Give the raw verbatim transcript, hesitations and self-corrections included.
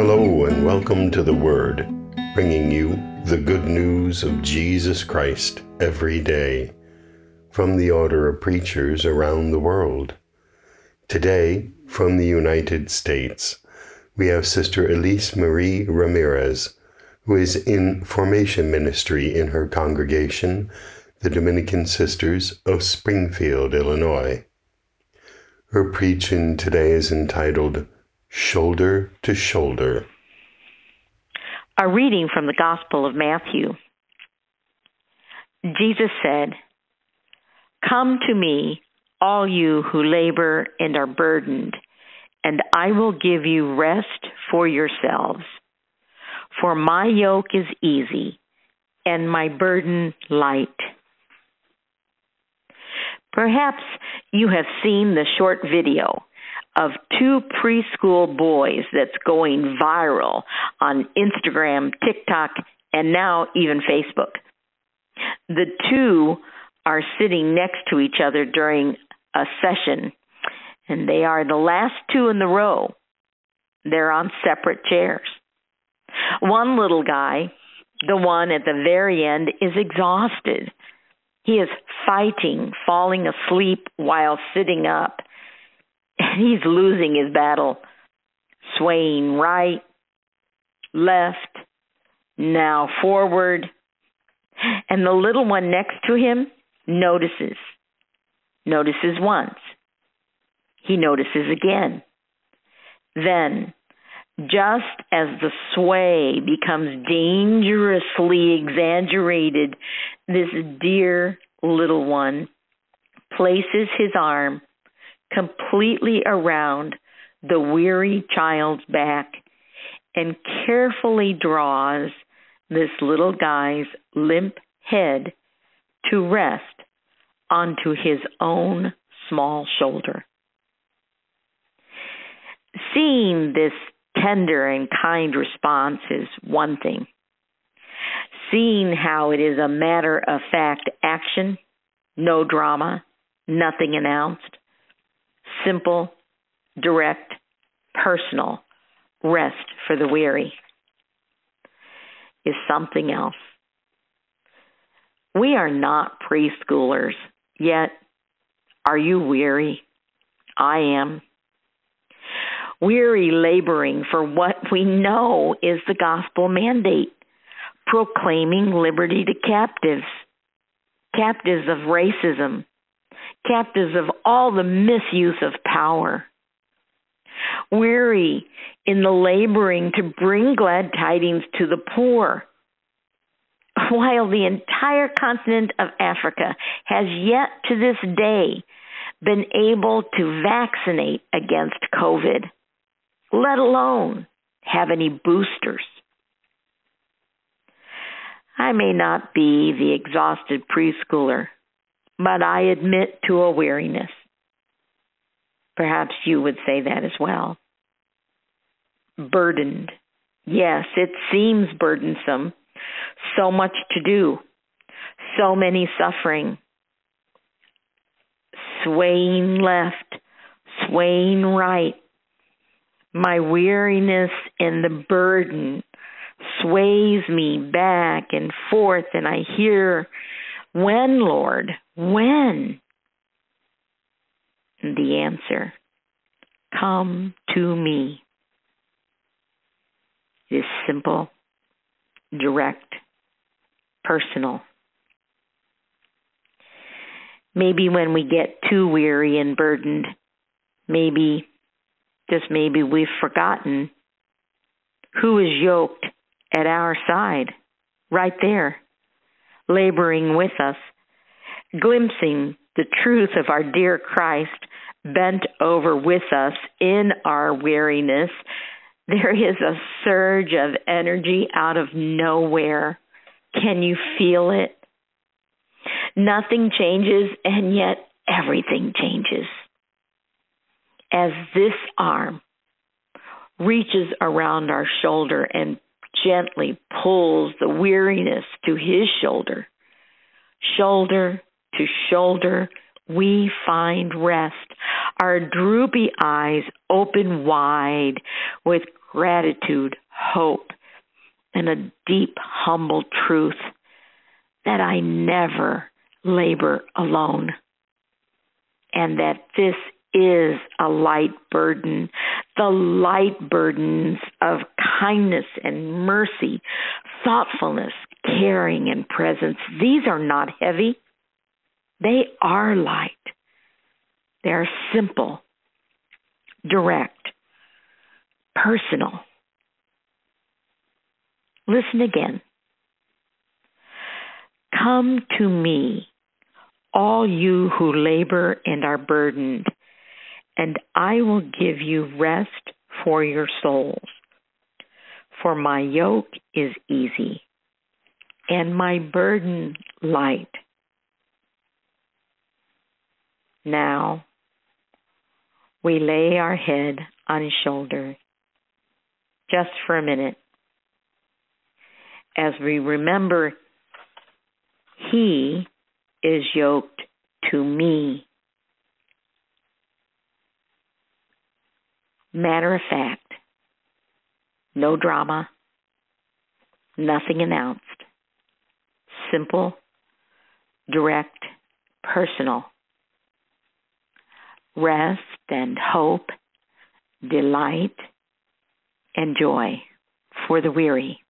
Hello and welcome to The Word, bringing you the good news of Jesus Christ every day from the order of preachers around the world. Today, from the United States, we have Sister Elise Marie Ramirez, who is in formation ministry in her congregation, the Dominican Sisters of Springfield, Illinois. Her preaching today is entitled Shoulder to Shoulder. A reading from the Gospel of Matthew. Jesus said, "Come to me, all you who labor and are burdened, and I will give you rest for yourselves. For my yoke is easy and my burden light." Perhaps you have seen the short video of two preschool boys that's going viral on Instagram, TikTok, and now even Facebook. The two are sitting next to each other during a session, and they are the last two in the row. They're on separate chairs. One little guy, the one at the very end, is exhausted. He is fighting, falling asleep while sitting up. He's losing his battle, swaying right, left, now forward. And the little one next to him notices. Notices once. He notices again. Then, just as the sway becomes dangerously exaggerated, this dear little one places his arm completely around the weary child's back and carefully draws this little guy's limp head to rest onto his own small shoulder. Seeing this tender and kind response is one thing. Seeing how it is a matter-of-fact action, no drama, nothing announced, simple, direct, personal rest for the weary is something else. We are not preschoolers, yet are you weary? I am. Weary laboring for what we know is the gospel mandate, proclaiming liberty to captives, captives of racism, captives of all the misuse of power. Weary in the laboring to bring glad tidings to the poor, while the entire continent of Africa has yet to this day been able to vaccinate against COVID, let alone have any boosters. I may not be the exhausted preschooler, but I admit to a weariness. Perhaps you would say that as well. Burdened. Yes, it seems burdensome. So much to do. So many suffering. Swaying left, swaying right. My weariness and the burden sways me back and forth, and I hear, "When, Lord? When?" And the answer, "Come to me." It is simple, direct, personal. Maybe when we get too weary and burdened, maybe, just maybe we've forgotten who is yoked at our side, right there, laboring with us, glimpsing the truth of our dear Christ bent over with us in our weariness. There is a surge of energy out of nowhere. Can you feel it? Nothing changes, and yet everything changes. As this arm reaches around our shoulder and gently pulls the weariness to his shoulder, shoulder to shoulder, we find rest. Our droopy eyes open wide with gratitude, hope, and a deep, humble truth that I never labor alone, and that this is a light burden. The light burdens of kindness and mercy, thoughtfulness, caring, and presence. These are not heavy. They are light. They are simple, direct, personal. Listen again. Come to me, all you who labor and are burdened, and I will give you rest for your souls. For my yoke is easy, and my burden light. Now, we lay our head on his shoulder, just for a minute, as we remember he is yoked to me. Matter of fact, no drama, nothing announced. Simple, direct, personal. Rest and hope, delight and joy for the weary.